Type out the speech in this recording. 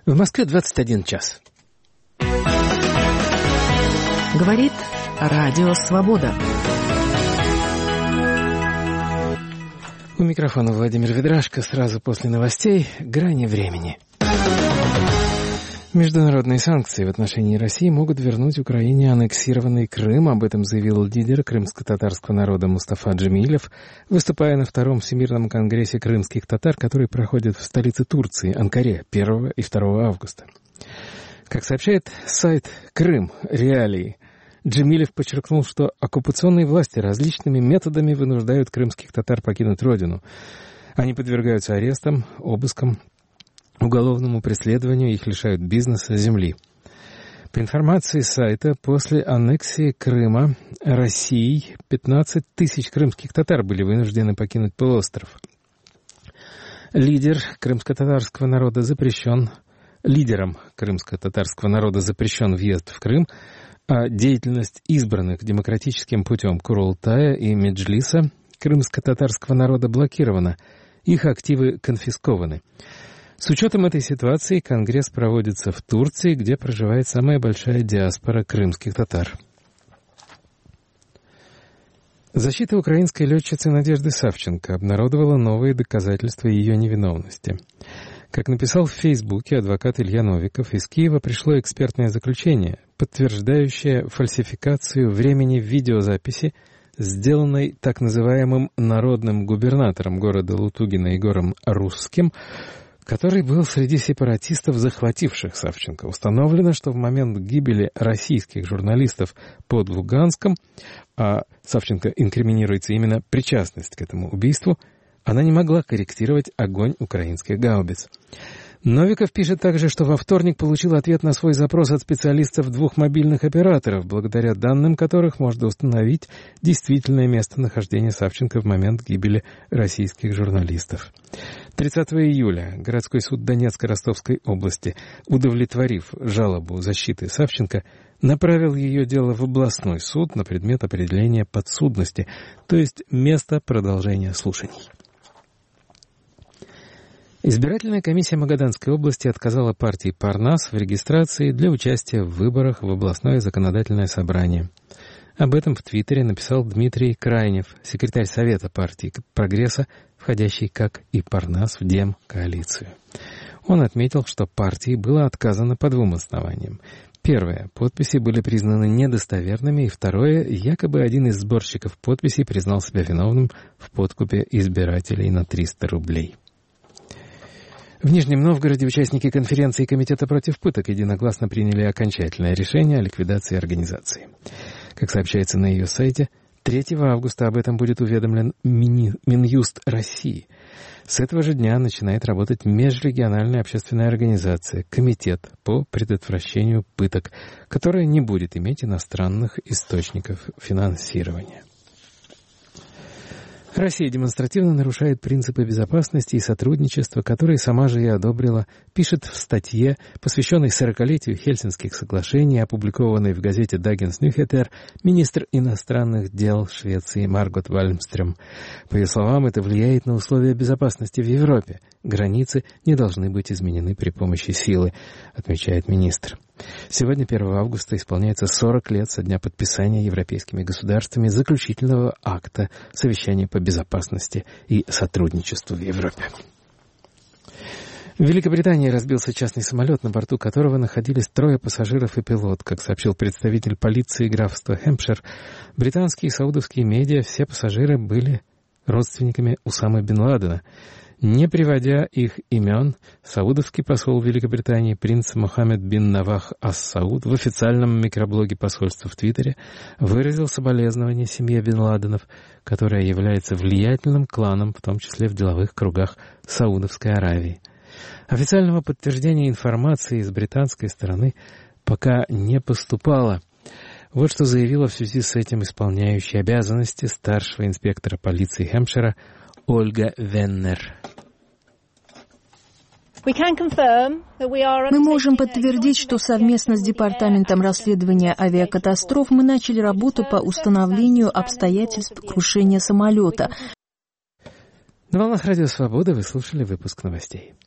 В Москве 21 час. Говорит Радио Свобода. У микрофона Владимир Ведрашко. Сразу после новостей «Грани времени». Международные санкции в отношении России могут вернуть Украине аннексированный Крым. Об этом заявил лидер крымско-татарского народа Мустафа Джемилев, выступая на Втором Всемирном конгрессе крымских татар, который проходит в столице Турции, Анкаре, 1 и 2 августа. Как сообщает сайт «Крым. Реалии», Джемилев подчеркнул, что оккупационные власти различными методами вынуждают крымских татар покинуть родину. Они подвергаются арестам, обыскам, уголовному преследованию, их лишают бизнеса, земли. По информации сайта, после аннексии Крыма Россией 15 тысяч крымских татар были вынуждены покинуть полуостров. Лидерам крымско-татарского народа запрещен въезд в Крым, а деятельность избранных демократическим путем Курултая и Меджлиса крымско-татарского народа блокирована, их активы конфискованы. С учетом этой ситуации Конгресс проводится в Турции, где проживает самая большая диаспора крымских татар. Защита украинской летчицы Надежды Савченко обнародовала новые доказательства ее невиновности. Как написал в Фейсбуке адвокат Илья Новиков, из Киева пришло экспертное заключение, подтверждающее фальсификацию времени видеозаписи, сделанной так называемым народным губернатором города Лутугина Егором Русским, который был среди сепаратистов, захвативших Савченко. Установлено, что в момент гибели российских журналистов под Луганском, а Савченко инкриминируется именно причастность к этому убийству, она не могла корректировать огонь украинских гаубиц. Новиков пишет также, что во вторник получил ответ на свой запрос от специалистов 2 мобильных операторов, благодаря данным которых можно установить действительное местонахождение Савченко в момент гибели российских журналистов. 30 июля городской суд Донецкой Ростовской области, удовлетворив жалобу защиты Савченко, направил ее дело в областной суд на предмет определения подсудности, то есть места продолжения слушаний. Избирательная комиссия Магаданской области отказала партии «Парнас» в регистрации для участия в выборах в областное законодательное собрание. Об этом в Твиттере написал Дмитрий Крайнев, секретарь Совета партии «Прогресса», входящий, как и «Парнас», в Демкоалицию. Он отметил, что партии было отказано по 2 основаниям. Первое. Подписи были признаны недостоверными. И второе. Якобы один из сборщиков подписей признал себя виновным в подкупе избирателей на 300 рублей. В Нижнем Новгороде участники конференции Комитета против пыток единогласно приняли окончательное решение о ликвидации организации. Как сообщается на ее сайте, 3 августа об этом будет уведомлен Минюст России. С этого же дня начинает работать межрегиональная общественная организация «Комитет по предотвращению пыток», которая не будет иметь иностранных источников финансирования. Россия демонстративно нарушает принципы безопасности и сотрудничества, которые сама же и одобрила, пишет в статье, посвященной 40-летию Хельсинских соглашений, опубликованной в газете «Dagens Nyheter», министр иностранных дел Швеции Маргот Вальмстрём. По ее словам, это влияет на условия безопасности в Европе. Границы не должны быть изменены при помощи силы, отмечает министр. Сегодня, 1 августа, исполняется 40 лет со дня подписания европейскими государствами заключительного акта совещания по безопасности и сотрудничеству в Европе. В Великобритании разбился частный самолет, на борту которого находились 3 пассажиров и пилот. Как сообщил представитель полиции графства Хэмпшир, британские и саудовские медиа, все пассажиры были родственниками Усамы бен Ладена. Не приводя их имен, саудовский посол Великобритании принц Мохаммед бин Навах ас-Сауд в официальном микроблоге посольства в Твиттере выразил соболезнования семье бин Ладенов, которая является влиятельным кланом, в том числе в деловых кругах Саудовской Аравии. Официального подтверждения информации из британской стороны пока не поступало. Вот что заявила в связи с этим исполняющая обязанности старшего инспектора полиции Хэмпшира Ольга Веннер. Мы можем подтвердить, что совместно с Департаментом расследования авиакатастроф мы начали работу по установлению обстоятельств крушения самолета. На волнах Радио Свобода вы слушали выпуск новостей.